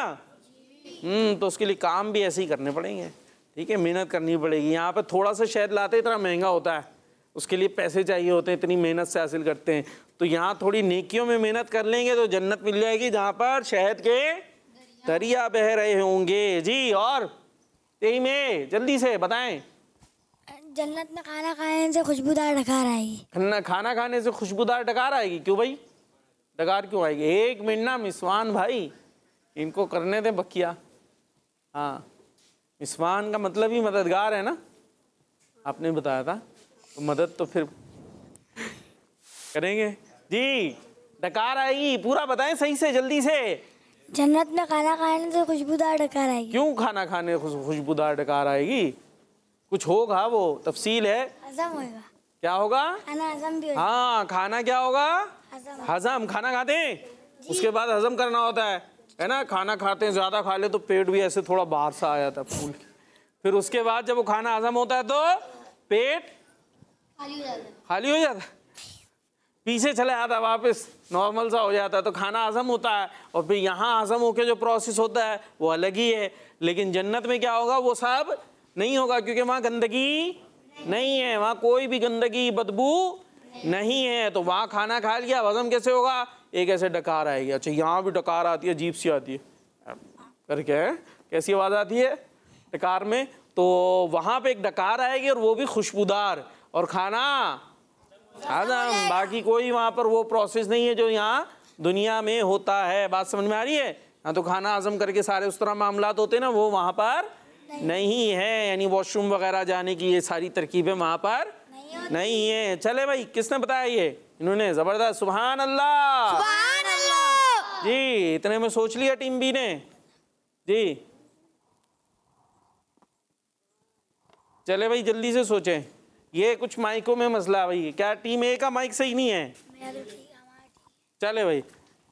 ना। तो उसके लिए काम भी ऐसे ही करने पड़ेंगे, ठीक है, मेहनत करनी पड़ेगी। यहाँ पे थोड़ा सा शहद लाते इतना महंगा होता है, उसके लिए पैसे चाहिए होते हैं, इतनी मेहनत से हासिल करते हैं। तो यहाँ थोड़ी नेकियों में मेहनत कर लेंगे तो जन्नत मिल जाएगी, जहाँ पर शहद के दरिया बह रहे होंगे। जी, और यही में जल्दी से बताएं। जन्नत में खाना खाने से खुशबूदार डकार आएगी। खाना खाने से खुशबूदार डकार आएगी? क्यों भाई, डकार क्यों आएगी? एक मिनट ना मिसवान भाई, इनको करने दें बकिया। हाँ, मिसवान का मतलब ही मददगार है ना, आपने बताया था, तो मदद तो फिर करेंगे। जी, डकार आएगी, पूरा बताएं सही से, जल्दी से। जन्नत में खाना खाने से खुशबूदार डकार आएगी। क्यों खाना खाने खुशबूदार डकार आएगी? कुछ होगा, वो तफसील है। हजम होगा। क्या होगा? खाना हजम भी होगा। हाँ, खाना क्या होगा? हजम। हजम। खाना खाते हैं उसके बाद हजम करना होता है ना। खाना खाते हैं, ज़्यादा खा ले तो पेट भी ऐसे थोड़ा बाहर सा आ जाता है फूल के। फिर उसके बाद जब वो खाना हजम होता है तो पेट खाली हो जाता है, पीछे चला जाता है, वापस नॉर्मल सा हो जाता है। तो खाना हजम होता है और फिर यहाँ हजम होकर जो प्रोसेस होता है वो अलग ही है। लेकिन जन्नत में क्या होगा, वो सब नहीं होगा, क्योंकि वहाँ गंदगी नहीं है, वहाँ कोई भी गंदगी बदबू नहीं है। तो वहाँ खाना खा लिया, हजम कैसे होगा, एक ऐसे डकार आएगी। अच्छा, यहाँ भी डकार आती है, अजीब सी आती है करके, कैसी आवाज़ आती है डकार में। तो वहाँ पे एक डकार आएगी और वो भी खुशबूदार, और खाना हजम। बाकी कोई वहाँ पर वो प्रोसेस नहीं है जो यहाँ दुनिया में होता है। बात समझ में आ रही है? हाँ, तो खाना हजम करके सारे उस तरह मामलात होते हैं ना, वो वहाँ पर नहीं है। यानी वॉशरूम वगैरह जाने की ये सारी तरकीबें वहाँ पर नहीं है। चले भाई, किसने बताया ये? इन्होंने, जबरदस्त, सुभान अल्लाह। सुभान अल्लाह। जी, इतने में सोच लिया टीम बी ने जी। चले भाई, जल्दी से सोचें। ये कुछ माइकों में मसला है भाई। क्या टीम ए का माइक सही नहीं है? चले भाई,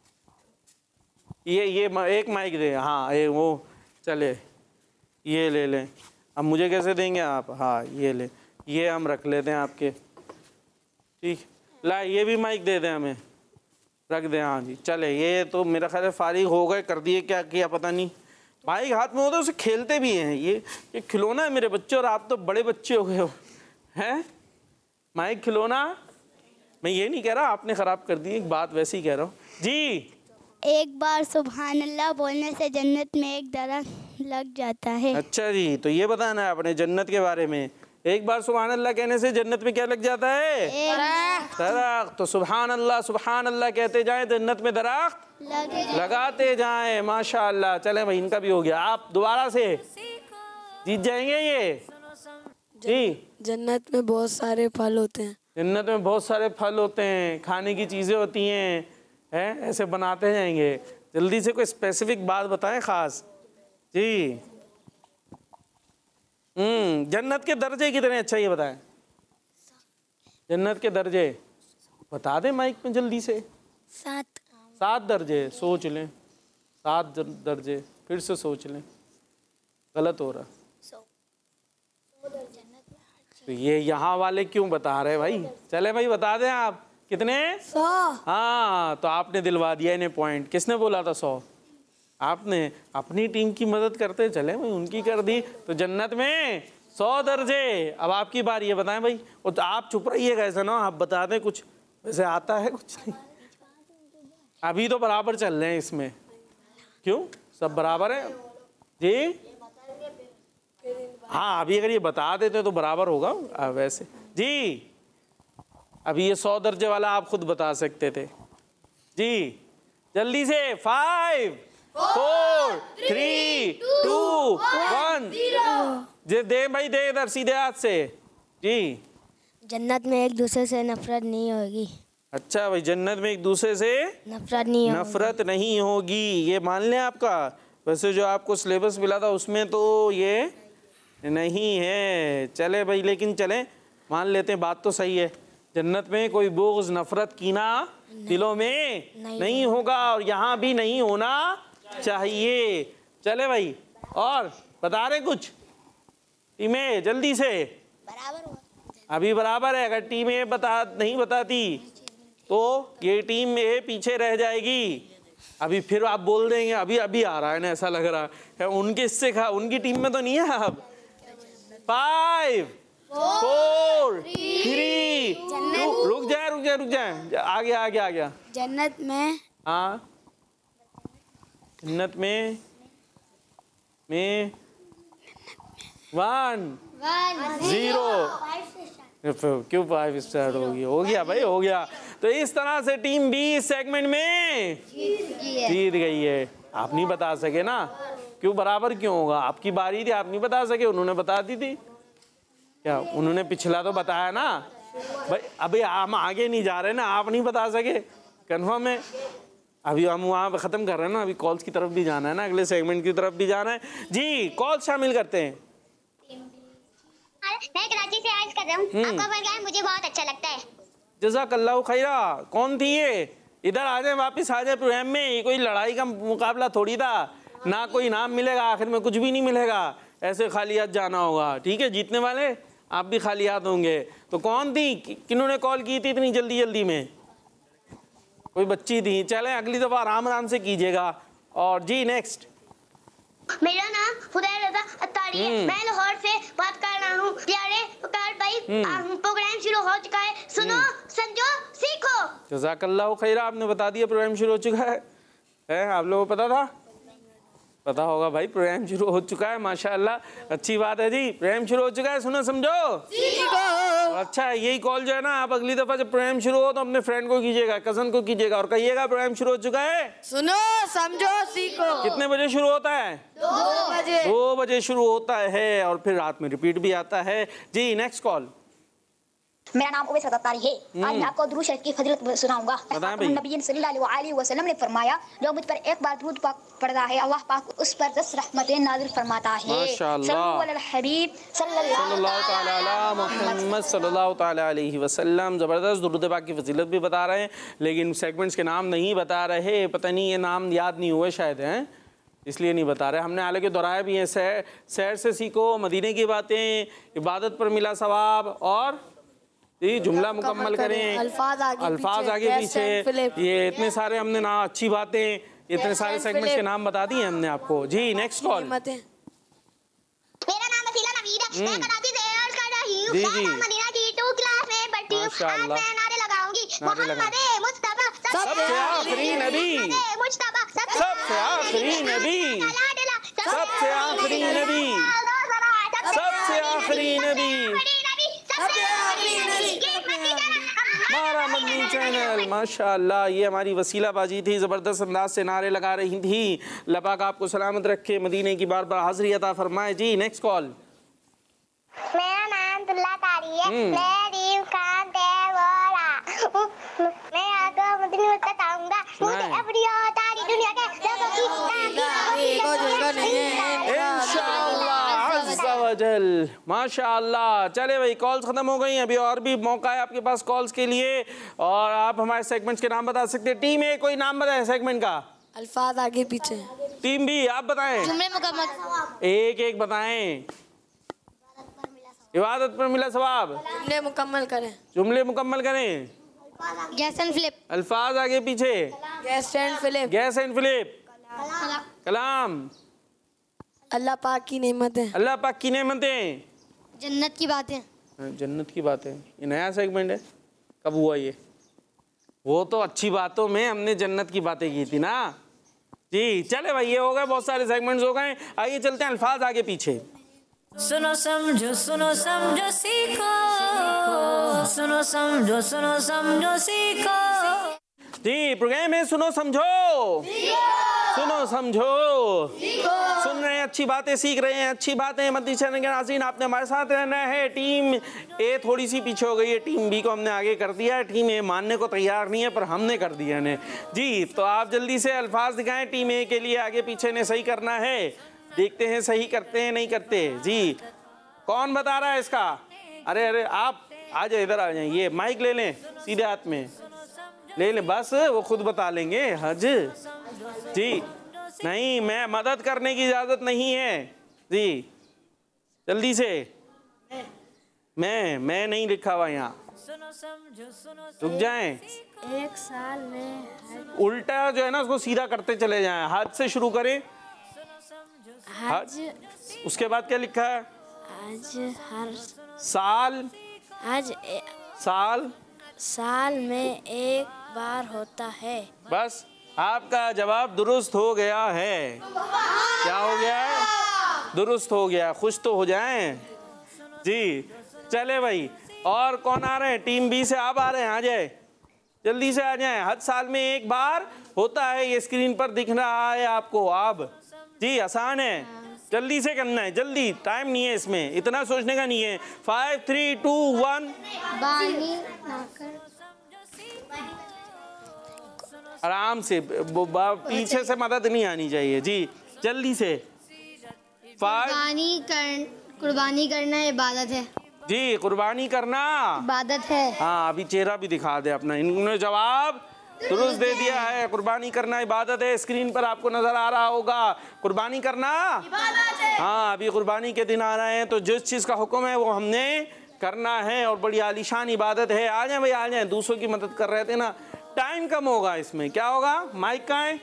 ये एक माइक दे। हाँ, ये वो, चले ये ले लें। अब मुझे कैसे देंगे आप? हाँ, ये ले, ये हम रख लेते हैं आपके, ठीक। ला, ये भी माइक दे दें हमें, रख दें। हाँ जी, चले। ये तो मेरा ख्याल है फारिग हो गए, कर दिए, क्या किया पता नहीं। माइक हाथ में होता है, उसे खेलते भी हैं। ये खिलौना है मेरे बच्चे, और आप तो बड़े बच्चे हो गए हो, हैं? माइक खिलौना, मैं ये नहीं कह रहा आपने ख़राब कर दी, एक बात वैसे ही कह रहा हूँ जी। एक बार सुभान अल्लाह बोलने से जन्नत में एक दरख्त लग जाता है। अच्छा जी, तो ये बताना है आपने जन्नत के बारे में। एक बार सुभान अल्लाह कहने से जन्नत में क्या लग जाता है? दरख्त। तो सुभान अल्लाह कहते जाएं, जन्नत में दरख्त लगाते जाएं। माशाअल्लाह। चलें भाई, इनका भी हो गया। आप दोबारा से जीत जाएंगे ये जी। जन्नत में बहुत सारे फल होते हैं। जन्नत में बहुत सारे फल होते हैं, खाने की चीज़ें होती हैं, हैं? ऐसे बनाते जाएंगे। जल्दी से कोई स्पेसिफिक बात बताएं ख़ास जी। जन्नत के दर्जे कितने? अच्छा, ये बताएं, जन्नत के दर्जे बता दें माइक में जल्दी से। 7 दर्जे। सोच लें, 7 दर्जे, फिर से सोच लें, गलत हो रहा। तो ये यहाँ वाले क्यों बता रहे भाई? चले भाई, बता दें आप कितने? 100। हाँ, तो आपने दिलवा दिया इन्हें पॉइंट। किसने बोला था 100? आपने। अपनी टीम की मदद करते चले भाई, उनकी कर दी। तो जन्नत में 100 दर्जे। अब आपकी बारी है, बताएं भाई। और तो आप चुप रहिएगा, ऐसा ना आप बता दें कुछ, वैसे आता है कुछ नहीं। अभी तो बराबर चल रहे हैं इसमें। क्यों, सब बराबर है जी? हाँ, अभी अगर ये बता देते तो बराबर होगा वैसे जी। अभी ये 100 दर्जे वाला आप खुद बता सकते थे जी। जल्दी से 5 4 3 2 1 जे दे भाई, दे इधर सीधे हाथ से जी। जन्नत में एक दूसरे से नफरत नहीं होगी। अच्छा भाई, जन्नत में एक दूसरे से नफरत नहीं होगी, ये मान लें आपका। वैसे जो आपको सिलेबस मिला था उसमें तो ये नहीं है। चले भाई, लेकिन चले मान लेते हैं, बात तो सही है। जन्नत में कोई बुग़्ज़, नफरत, कीना दिलों में नहीं होगा, और यहाँ भी नहीं होना चाहिए। चले भाई, और बता रहे कुछ टीमें? जल्दी से। अभी बराबर है। अगर टीम ए नहीं बताती तो ये टीम ए पीछे रह जाएगी। अभी फिर आप बोल देंगे, अभी आ रहा है ना, ऐसा लग रहा है उनके इससे उनकी टीम में तो नहीं है। अब 5 4 3 2, रुक जाए, आ गया। जन्नत में, हाँ, जन्नत में 1 0। क्यों 5 स्टार्ट होगी? हो गया भाई, हो गया। तो इस तरह से टीम बी इस सेगमेंट में जीत गई है। आप नहीं बता सके ना, क्यों बराबर क्यों होगा? आपकी बारी थी, आप नहीं बता सके, उन्होंने बता दी थी। क्या उन्होंने पिछला तो बताया ना भाई? अभी हम आगे नहीं जा रहे ना, आप नहीं बता सके, कन्फर्म है। अभी हम वहाँ ख़त्म कर रहे हैं ना, अभी कॉल्स की तरफ भी जाना है ना, अगले सेगमेंट की तरफ भी जाना है जी। कॉल शामिल करते हैं। मैं कराची से आइज कर रहा हूँ, आपका प्रोग्राम मुझे बहुत अच्छा लगता है। जज़ाकल्लाहु खैरा। कौन थी ये? इधर आ जाए, वापस आ जाए प्रोग्राम में। ये कोई लड़ाई का मुकाबला थोड़ी था, ना कोई इनाम मिलेगा, आखिर में कुछ भी नहीं मिलेगा, ऐसे खाली हाथ जाना होगा। ठीक है, जीतने वाले आप भी खाली हाथ होंगे। तो कौन थी, किन्होंने कॉल की थी इतनी जल्दी जल्दी में? कोई बच्ची थी। चलें अगली दफा आराम आराम से कीजिएगा। और जी नेक्स्ट। मेरा नाम हुदैर रज़ा अत्तारी है, मैं लाहौर से बात कर रहा हूँ। प्यारे वकार भाई, प्रोग्राम शुरू हो चुका है, सुनो समझो सीखो। जज़ाकल्लाहु खैरा, आपने बता दिया प्रोग्राम शुरू हो चुका है? आप लोगों को पता था? पता होगा भाई, प्रोग्राम शुरू हो चुका है, माशाअल्लाह, अच्छी बात है जी। प्रोग्राम शुरू हो चुका है, सुनो समझो सीखो। अच्छा, यही कॉल जो है ना, आप अगली दफा जब प्रोग्राम शुरू हो तो अपने फ्रेंड को कीजिएगा, कजन को कीजिएगा और कहिएगा प्रोग्राम शुरू हो चुका है, सुनो समझो सीखो। कितने बजे शुरू होता है? 2 बजे। 2 बजे शुरू होता है और फिर रात में रिपीट भी आता है जी। Next call. मेरा नाम उवैस अत्तारी है। आज मैं आपको दुरूद शरीफ की फजीलत सुनाऊंगा। नबी सल्लल्लाहु अलैहि वसल्लम ने फरमाया, जो मुझ पर एक बार दुरूद पाक पढ़ता है, अल्लाह पाक उस पर 10 रहमतें नाज़िल फरमाता है। माशाअल्लाह। हबीब सल्लल्लाहु तआला अला मुहम्मद सल्लल्लाहु तआला अलैहि वसल्लम। ज़बरदस्त दुरूद पाक की फजीलत भी बता रहे हैं, लेकिन सेगमेंट्स के नाम नहीं बता रहे। पता नहीं ये नाम याद नहीं हुए शायद, हैं इसलिए नहीं बता रहे। हमने हालांकि दोहराया भी है। सैर से सीखो, मदीने की बातें, इबादत पर मिला सवाब, और ये जुमला मुकम्मल करें, अल्फाज आगे पीछे, ये इतने सारे हमने ना अच्छी बातें, इतने सारे सेगमेंट्स के नाम बता दिए हमने आपको जी। Next call. मेरा नाम वसीला नवीद है, मैं कराची से अर्ज कर रही हूं। जी मैं मदीना की 2 क्लास में पढ़ती हूं। आज मैं नारे लगाऊंगी, मोहम्मद मुस्तफा सबसे आखिरी नबी, मुस्तफा सबसे आखिरी नबी, सबसे आखिरी नबी, सबसे आखिरी नबी, हमारा मदनी चैनल। माशाअल्लाह, ये हमारी वसीला बाजी थी, ज़बरदस्त अंदाज से नारे लगा रही थी। लपाक आपको सलामत रखे, मदीने की बार बार हाज़िरी अता फरमाए जी। Next call. मेरा नाम दुल्ला तारी है, मैं रीम खान देवरा, मैं आपको मदनी बताऊंगा। मुझे अपनी और तारी दुनिया के लोगों की इंशाअल्लाह अज़्ज़ा वजल। माशाअल्लाह। चले भाई, कॉल्स ख़त्म हो गई, अभी और भी मौका है आपके पास कॉल्स के लिए, और आप हमारे सेगमेंट्स के नाम बता सकते हैं। टीम ए कोई नाम बताए सेगमेंट का? अल्फाज आगे पीछे। टीम बी आप बताएं, जुमले मुकम्मल। एक एक बताएं। इबादत पर मिला सवाब, जुमले मुकम्मल करें। जुमले मुकम्मल करें। Guess and fill up. अल्फाज आगे पीछे। Guess and fill up. Guess and fill up. कलाम। अल्लाह पाक की नेमतें। अल्लाह पाक की नेमतें। जन्नत की बातें। जन्नत की बातें, ये नया सेगमेंट है, कब हुआ ये? वो तो अच्छी बातों में हमने जन्नत की बातें की थी ना जी। चले भाई, ये हो गए, बहुत सारे सेगमेंट्स हो गए। आइए चलते हैं अल्फाज आगे पीछे। सुनो समझो सीखो, सुनो समझो सीखो। जी, प्रोग्राम है सुनो समझो, सुनो समझो, सुन रहे हैं, अच्छी बातें सीख रहे हैं, अच्छी बातें। मदनी चैनल के नाज़रीन, आपने हमारे साथ रहना है। टीम ए थोड़ी सी पीछे हो गई है, टीम बी को हमने आगे कर दिया है। टीम ए मानने को तैयार नहीं है, पर हमने कर दिया है जी। तो आप जल्दी से अल्फाज दिखाएं टीम ए के लिए, आगे पीछे ने सही करना है। देखते हैं सही करते हैं नहीं करते जी। कौन बता रहा है इसका? अरे अरे आप आ जाए, इधर आ जाए, ये माइक ले लें सीधे हाथ में ले लें, बस वो खुद बता लेंगे। हज जी, नहीं, मैं मदद करने की इजाज़त नहीं है जी। जल्दी से, मैं नहीं लिखा हुआ यहाँ, रुक जाएं। 1 साल में उल्टा जो है ना उसको सीधा करते चले जाएं। हज से शुरू करें। हज, उसके बाद क्या लिखा है? आज हर साल, आज साल साल में 1 बार होता है। बस आपका जवाब दुरुस्त हो गया है। क्या हो गया है? दुरुस्त हो गया। खुश तो हो जाएं जी। चले भाई, और कौन आ रहे हैं? टीम बी से आप आ रहे हैं, आ जाए, जल्दी से आ जाएं। हज साल में 1 बार होता है, ये स्क्रीन पर दिख रहा है आपको। आप जी, आसान है, जल्दी से करना है, जल्दी, टाइम नहीं है इसमें, इतना सोचने का नहीं है। 5 3 2 1। आराम से, पीछे से मदद नहीं आनी चाहिए जी। जल्दी से। कुर्बानी करना इबादत है जी, कुर्बानी करना इबादत है। हाँ, अभी चेहरा भी दिखा दे अपना। इन्होंने जवाब दुरुस्त दे दिया है। कुर्बानी करना इबादत है, स्क्रीन पर आपको नजर आ रहा होगा। कुर्बानी करना हाँ, अभी कुर्बानी के दिन आ रहे हैं, तो जिस चीज़ का हुक्म है वो हमने करना है और बड़ी आलीशान इबादत है। आ जाए भाई, आ जाए, दूसरों की मदद कर रहे थे ना। टाइम कम होगा इसमें, क्या होगा? माइक कहाँ है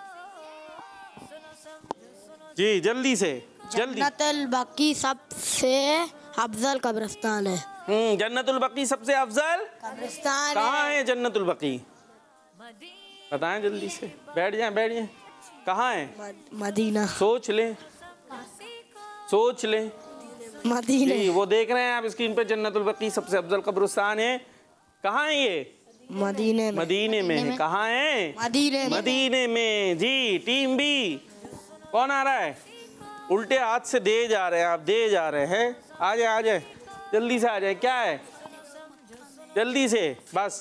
जी? जल्दी से जल्दी। जन्नतुल बकी सबसे अफजल कब्रिस्तान है। जन्नतुल बकी सबसे अफजल कब्रिस्तान कहाँ है? जन्नतुल बकी बताएं जल्दी से। बैठ जाएं, बैठ जाएं। कहाँ है? मदीना। सोच ले, सोच ले। मदीना। जी, वो देख रहे हैं आप स्क्रीन पे, जन्नतुल बकी सबसे अफजल कब्रिस्तान है। कहाँ है ये? मदीने में। मदीने में है। कहाँ है? मदीने में। मदीने में जी। टीम बी कौन आ रहा है? उल्टे हाथ से दे जा रहे हैं आप, दे जा रहे हैं। आ जाए, आ जाए, जल्दी से आ जाए। क्या है? जल्दी से बस।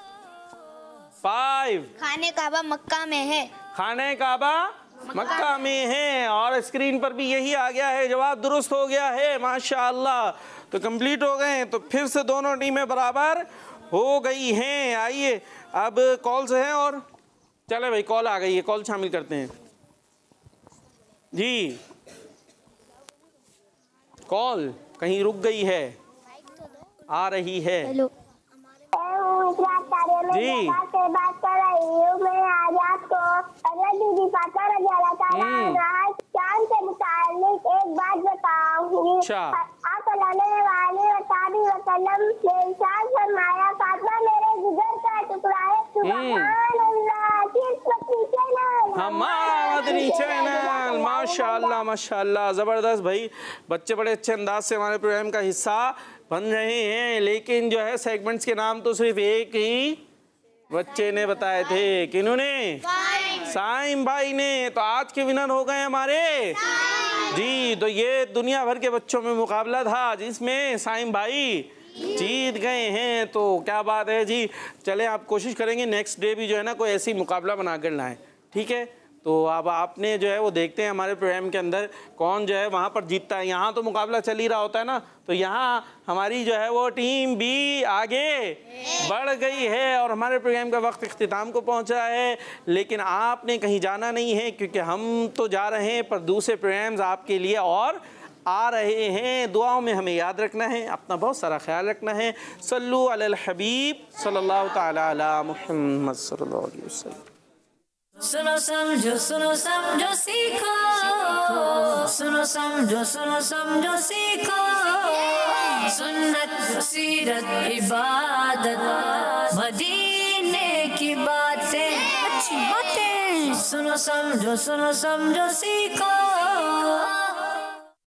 5 खाने काबा मक्का में है। खाने काबा मक्का में है। और स्क्रीन पर भी यही आ गया है, जवाब दुरुस्त हो गया है, माशाअल्लाह। तो कंप्लीट हो गए। तो फिर से दोनों टीमें बराबर हो गई हैं। आइए अब कॉल्स हैं, और चले भाई, कॉल आ गई है, कॉल शामिल करते हैं जी। कॉल कहीं रुक गई है, आ रही है जी। से बात कर रही हूँ मैं आज आपको अगर दीदी पाता चांद से मुताल्लिक एक बात बताऊंगी। अच्छा। आप इरशाद फरमाया, फातिमा मेरे जिगर का टुकड़ा है। सुभान अल्लाह। मदनी चैनल, माशाअल्लाह माशाअल्लाह, ज़बरदस्त भाई। बच्चे बड़े अच्छे अंदाज से हमारे प्रोग्राम का हिस्सा बन रहे हैं। लेकिन जो है सेगमेंट्स के नाम तो सिर्फ एक ही बच्चे ने बताए थे। किन्होंने? साइम भाई ने। तो आज के विनर हो गए हमारे जी। तो ये दुनिया भर के बच्चों में मुकाबला था, जिसमें साइम भाई जीत गए हैं। तो क्या बात है जी। चले, आप कोशिश करेंगे नेक्स्ट डे भी जो है ना कोई ऐसी मुकाबला बना कर लाएं, ठीक है? तो अब आपने जो है वो देखते हैं हमारे प्रोग्राम के अंदर कौन जो है वहाँ पर जीतता है। यहाँ तो मुकाबला चल ही रहा होता है ना, तो यहाँ हमारी जो है वो टीम बी आगे बढ़ गई है और हमारे प्रोग्राम का वक्त इख्तिताम को पहुँचा है। लेकिन आपने कहीं जाना नहीं है, क्योंकि हम तो जा रहे हैं, पर दूसरे प्रोग्राम्स आपके लिए और आ रहे हैं। दुआओं में हमें याद रखना है, अपना बहुत सारा ख्याल रखना है। सल्लु अलल हबीब सल्लल्लाहु तआला अला मुहम्मद सल्लल्लाहु अलैहि वसल्लम। सुनो समझो सीखो, सुनो समझो सीखो। सुन्नत सीरत इबादत मदीने की बातें, अच्छी बातें। सुनो समझो सीखो।